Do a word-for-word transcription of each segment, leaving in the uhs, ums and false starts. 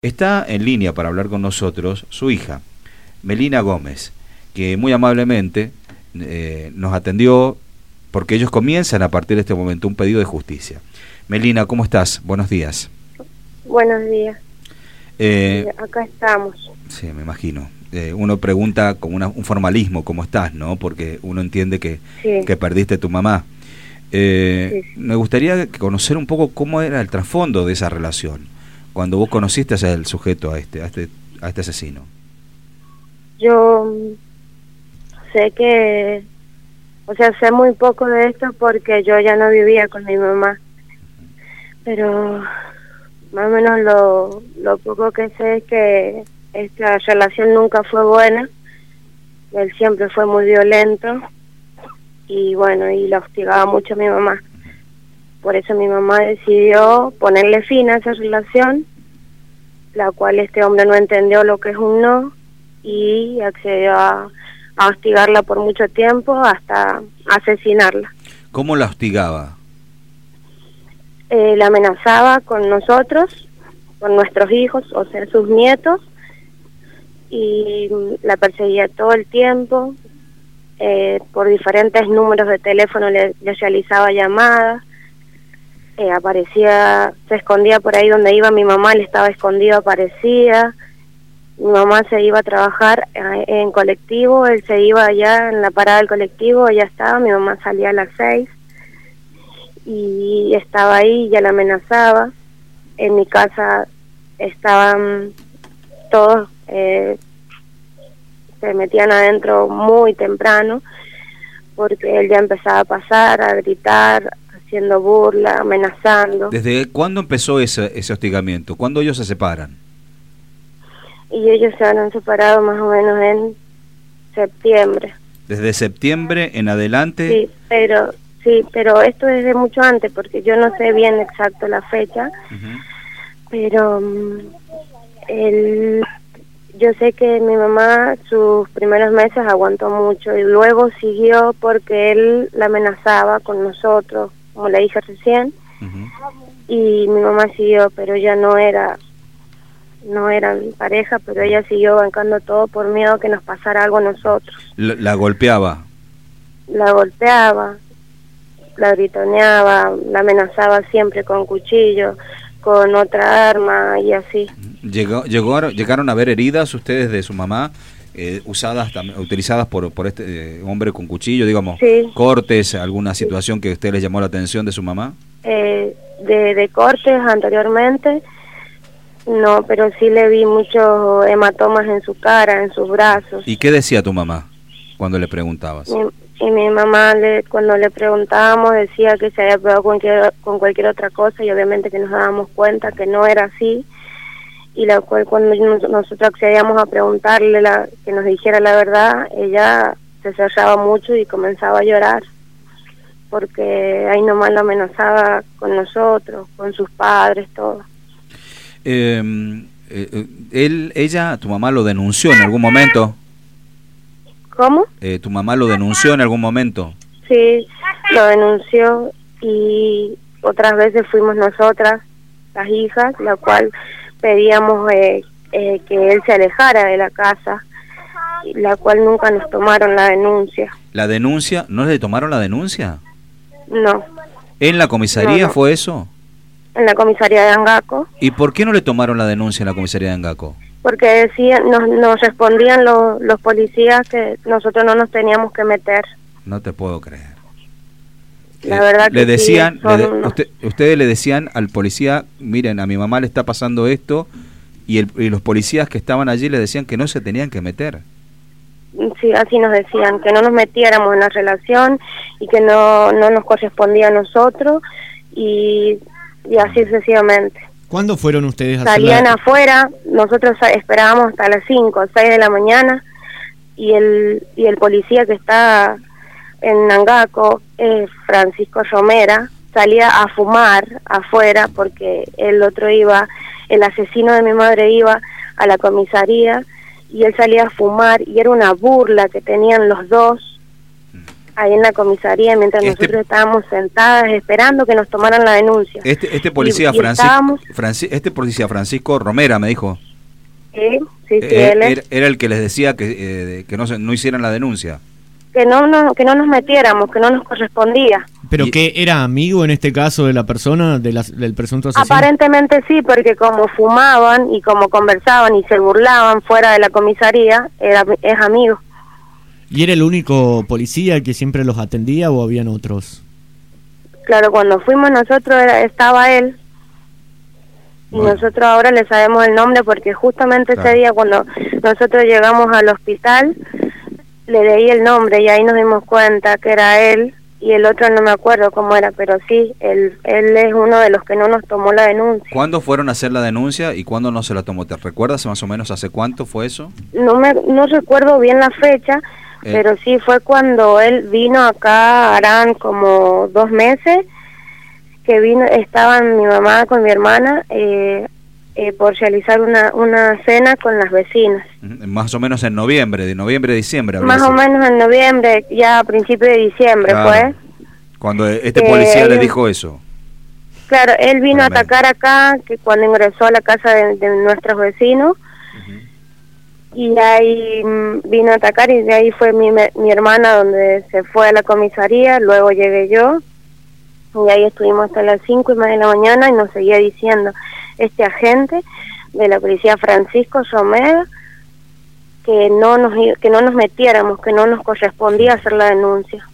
Está en línea para hablar con nosotros su hija, Melina Gómez, que muy amablemente eh, nos atendió porque ellos comienzan a partir de este momento un pedido de justicia. Melina, ¿cómo estás? Buenos días. Buenos días. Eh, Acá estamos. Sí, me imagino. Eh, uno pregunta con una, un formalismo, ¿cómo estás? ¿No? Porque uno entiende que, sí. que perdiste a tu mamá. Eh, sí. Me gustaría conocer un poco cómo era el trasfondo de esa relación, cuando vos conociste al sujeto, a este, a este, a este asesino. Yo sé que, o sea, sé muy poco de esto porque yo ya no vivía con mi mamá, pero más o menos lo, lo poco que sé es que esta relación nunca fue buena. Él siempre fue muy violento y bueno, y la hostigaba mucho a mi mamá. Por eso mi mamá decidió ponerle fin a esa relación, la cual este hombre no entendió lo que es un no y accedió a, a hostigarla por mucho tiempo hasta asesinarla. ¿Cómo la hostigaba? Eh, la amenazaba con nosotros, con nuestros hijos, o sea, sus nietos, y la perseguía todo el tiempo. Eh, por diferentes números de teléfono le, le realizaba llamadas. Eh, aparecía, se escondía por ahí donde iba mi mamá, él estaba escondido, aparecía. Mi mamá se iba a trabajar eh, en colectivo, él se iba allá en la parada del colectivo, ella estaba, mi mamá salía a las seis y estaba ahí, ya la amenazaba. En mi casa estaban todos, eh, se metían adentro muy temprano porque él ya empezaba a pasar, a gritar, haciendo burla, amenazando. ¿Desde cuándo empezó ese, ese hostigamiento? ¿Cuándo ellos se separan? Y ellos se han separado más o menos en septiembre. ¿Desde septiembre en adelante? Sí, pero sí, pero esto es de mucho antes, porque yo no sé bien exacto la fecha, uh-huh. pero um, el, yo sé que mi mamá sus primeros meses aguantó mucho y luego siguió porque él la amenazaba con nosotros, como le dije recién, uh-huh. y mi mamá siguió, pero ya no era... no eran pareja, pero ella siguió bancando todo por miedo que nos pasara algo a nosotros. ¿La, la golpeaba? La golpeaba, la gritoneaba, la amenazaba siempre con cuchillo, con otra arma y así. ¿Llegó, llegó, ¿Llegaron a ver heridas ustedes de su mamá, eh, usadas, utilizadas por, por este eh, hombre con cuchillo, digamos, sí. cortes, alguna situación que a usted les llamó la atención de su mamá? Eh, de, de cortes anteriormente... No, pero sí le vi muchos hematomas en su cara, en sus brazos. ¿Y qué decía tu mamá cuando le preguntabas? Y, y mi mamá, le, cuando le preguntábamos, decía que se había pegado con cualquier, con cualquier otra cosa, y obviamente que nos dábamos cuenta que no era así. Y la cual cuando nosotros accedíamos a preguntarle la, que nos dijera la verdad, ella se cerraba mucho y comenzaba a llorar, porque ahí nomás lo amenazaba con nosotros, con sus padres, todo. Eh, eh, él, ella, tu mamá lo denunció en algún momento. ¿Cómo? Eh, ¿Tu mamá lo denunció en algún momento? Sí, lo denunció y otras veces fuimos nosotras, las hijas, la cual pedíamos eh, eh, que él se alejara de la casa, la cual nunca nos tomaron la denuncia. ¿La denuncia? ¿No le tomaron la denuncia? No. ¿En la comisaría no, no. fue eso? En la comisaría de Angaco. ¿Y por qué no le tomaron la denuncia en la comisaría de Angaco? Porque decían, nos, nos respondían los, los policías que nosotros no nos teníamos que meter. No te puedo creer. La eh, verdad que le decían, sí, le de, usted, ustedes le decían al policía, miren, a mi mamá le está pasando esto, y, el, y los policías que estaban allí le decían que no se tenían que meter. Sí, así nos decían, que no nos metiéramos en la relación y que no, no nos correspondía a nosotros, y... y así sucesivamente. ¿Cuándo fueron ustedes a Salían la... afuera, nosotros esperábamos hasta las cinco o seis de la mañana, y el y el policía que está en Angaco, eh, Francisco Romera, salía a fumar afuera porque el otro iba, el asesino de mi madre iba a la comisaría y él salía a fumar y era una burla que tenían los dos ahí en la comisaría, mientras Este- nosotros estábamos sentadas esperando que nos tomaran la denuncia. Este, este policía Y- y Francisco, estábamos- Franci- este policía Francisco Romera me dijo, Sí, sí, sí, eh, él es. era, era el que les decía que, eh, que no, se- no hicieran la denuncia. Que no, no, que no nos metiéramos, que no nos correspondía. ¿Pero Y- que era amigo en este caso de la persona, de la- del presunto asesino? Aparentemente sí, porque como fumaban y como conversaban y se burlaban fuera de la comisaría, era, es amigo. ¿Y era el único policía que siempre los atendía o habían otros? Claro, cuando fuimos nosotros era, estaba él, y Bueno. nosotros ahora le sabemos el nombre porque justamente Claro. ese día cuando nosotros llegamos al hospital, le leí el nombre y ahí nos dimos cuenta que era él, y el otro no me acuerdo cómo era, pero sí, él, él es uno de los que no nos tomó la denuncia. ¿Cuándo fueron a hacer la denuncia y cuándo no se la tomó? ¿Te recuerdas más o menos hace cuánto fue eso? No me no recuerdo bien la fecha, Eh. pero sí fue cuando él vino acá, harán como dos meses, que vino, estaban mi mamá con mi hermana eh, eh, por realizar una, una cena con las vecinas. Ujú, Más o menos en noviembre, de noviembre a diciembre. habría Más o sido. menos en noviembre, ya a principios de diciembre Claro. fue. Cuando este Que policía le ellos- dijo eso. Claro, él vino a Tremendo. atacar acá, que cuando ingresó a la casa de, de nuestros vecinos, y ahí mm, vino a atacar y de ahí fue mi, me- mi hermana donde se fue a la comisaría, luego llegué yo y ahí estuvimos hasta las cinco y media de la mañana y nos seguía diciendo este agente de la policía Francisco Romero que no nos i- que no nos metiéramos, que no nos correspondía hacer la denuncia.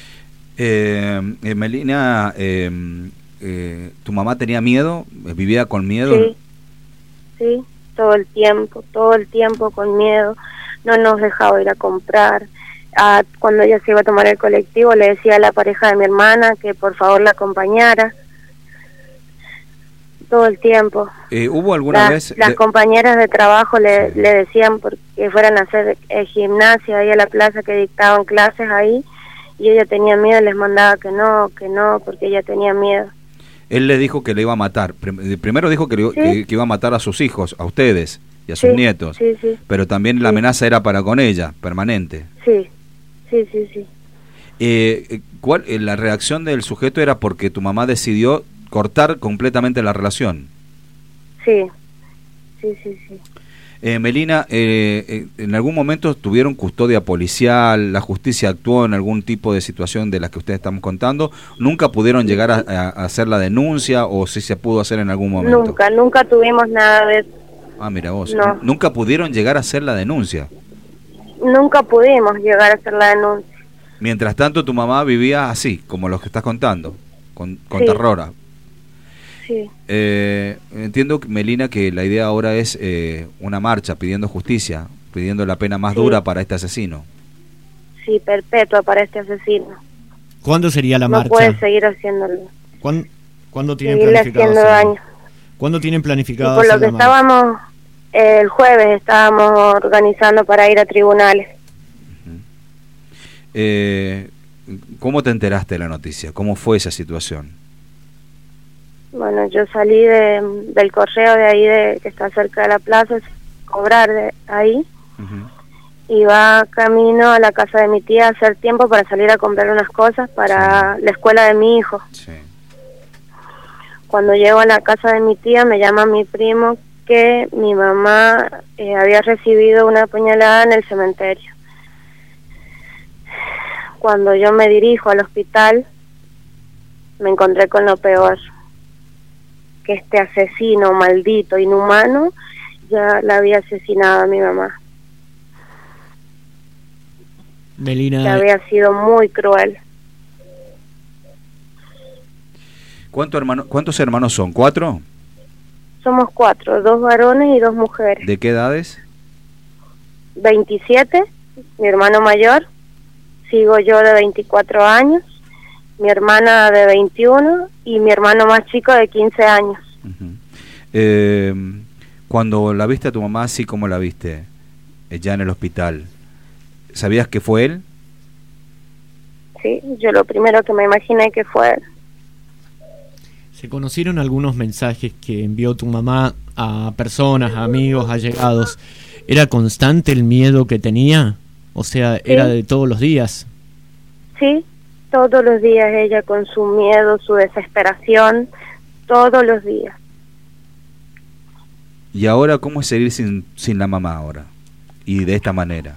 Eh, eh, Melina, eh, eh, ¿tu mamá tenía miedo? ¿Vivía con miedo? Sí, sí, todo el tiempo, todo el tiempo con miedo, no nos dejaba ir a comprar. Ah, cuando ella se iba a tomar el colectivo le decía a la pareja de mi hermana que por favor la acompañara, todo el tiempo. Eh, ¿Hubo alguna Las, vez? las de- compañeras de trabajo le, Sí. le decían por- que fueran a hacer eh, gimnasia ahí a la plaza, que dictaban clases ahí, y ella tenía miedo, les mandaba que no, que no, porque ella tenía miedo. Él le dijo que le iba a matar. Prim- eh, Primero dijo que, le- Sí. que- que iba a matar a sus hijos, a ustedes y a sus Sí, nietos. sí, sí, Pero también la Sí. amenaza era para con ella, permanente. sí, sí, sí, sí. Eh, eh, ¿cuál, eh, la reacción del sujeto era porque tu mamá decidió cortar completamente la relación? Sí, sí, sí, sí. Eh, Melina, eh, eh, ¿en algún momento tuvieron custodia policial? ¿La justicia actuó en algún tipo de situación de las que ustedes estamos contando? ¿Nunca pudieron llegar a, a- a hacer la denuncia o si se pudo hacer en algún momento? Nunca, nunca tuvimos nada de... Ah, mira vos. No. Nunca pudieron llegar a hacer la denuncia. Nunca pudimos llegar a hacer la denuncia. Mientras tanto, tu mamá vivía así, como los que estás contando, con, con Sí. terror. Sí, Eh, entiendo, Melina, que la idea ahora es eh, una marcha pidiendo justicia, pidiendo la pena más Sí. dura para este asesino. sí, perpetua para este asesino. ¿Cuándo sería la No marcha? puede seguir haciéndolo, ¿Cuándo, ¿cuándo tienen seguirle planificado haciendo hacerlo? daño. ¿Cuándo tienen Y planificado por lo hacer que la marcha? estábamos, eh, el jueves estábamos organizando para ir a tribunales. Eh, ¿Cómo te enteraste de la noticia? ¿Cómo fue esa situación? Bueno, yo salí de, del correo de ahí, de, que está cerca de la plaza, cobrar de ahí. Ujú. Iba camino a la casa de mi tía a hacer tiempo para salir a comprar unas cosas para la escuela de mi hijo. Sí. Cuando llego a la casa de mi tía me llama mi primo que mi mamá eh, había recibido una puñalada en el cementerio. Cuando yo me dirijo al hospital me encontré con lo peor, que este asesino maldito, inhumano, ya la había asesinado a mi mamá. Que Melina, había sido muy cruel. ¿Cuánto hermano, ¿Cuántos hermanos son? ¿Cuatro? Somos cuatro, dos varones y dos mujeres. ¿De qué edades? veintisiete, mi hermano mayor, sigo yo de veinticuatro años, mi hermana de veintiuno y mi hermano más chico de quince años. Ujú. Eh, cuando la viste a tu mamá, así como la viste, eh, ya en el hospital, ¿sabías que fue él? Sí, yo lo primero que me imaginé que fue él. ¿se conocieron algunos mensajes que envió tu mamá a personas, a amigos, allegados? ¿Era constante el miedo que tenía? O sea, ¿era Sí. de todos los días? Sí, todos los días ella con su miedo, su desesperación, todos los días. ¿Y ahora cómo es seguir sin, sin la mamá ahora? Y de esta manera.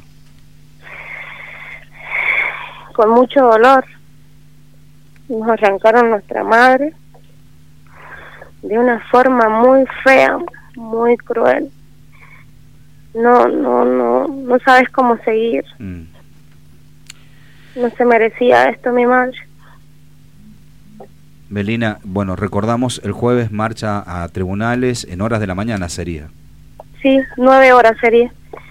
Con mucho dolor. Nos arrancaron nuestra madre de una forma muy fea, muy cruel. No, no, no, no sabes cómo seguir. Mm. No se merecía esto mi madre. Melina, bueno, recordamos, el jueves marcha a tribunales en horas de la mañana sería. Sí, nueve horas sería.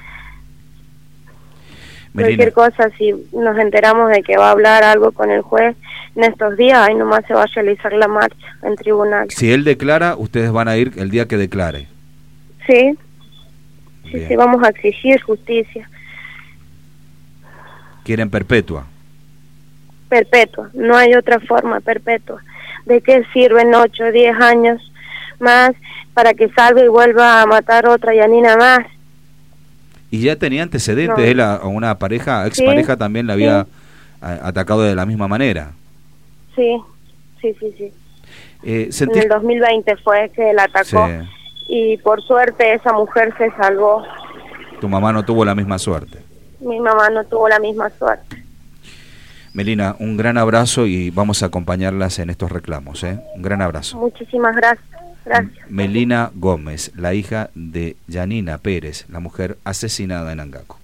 Melina. Cualquier cosa, si nos enteramos de que va a hablar algo con el juez en estos días, ahí nomás se va a realizar la marcha en tribunal. Si él declara, ustedes van a ir el día que declare. Sí, sí, sí, vamos a exigir justicia. ¿Quieren perpetua? Perpetua, no hay otra forma, perpetua. ¿De qué sirven ocho o diez años más para que salga y vuelva a matar otra Yanina más? Y ya tenía antecedentes, no. él a, a una pareja, expareja sí, también la había sí. a, atacado de la misma manera. Sí, sí, sí, sí. Eh, ¿sentís... En el dos mil veinte fue que él atacó, sí. Y por suerte esa mujer se salvó. Tu mamá no tuvo la misma suerte. Mi mamá no tuvo la misma suerte. Melina, un gran abrazo y vamos a acompañarlas en estos reclamos, ¿eh? Un gran abrazo. Muchísimas gracias. Gracias. Melina Gómez, la hija de Yanina Pérez, la mujer asesinada en Angaco.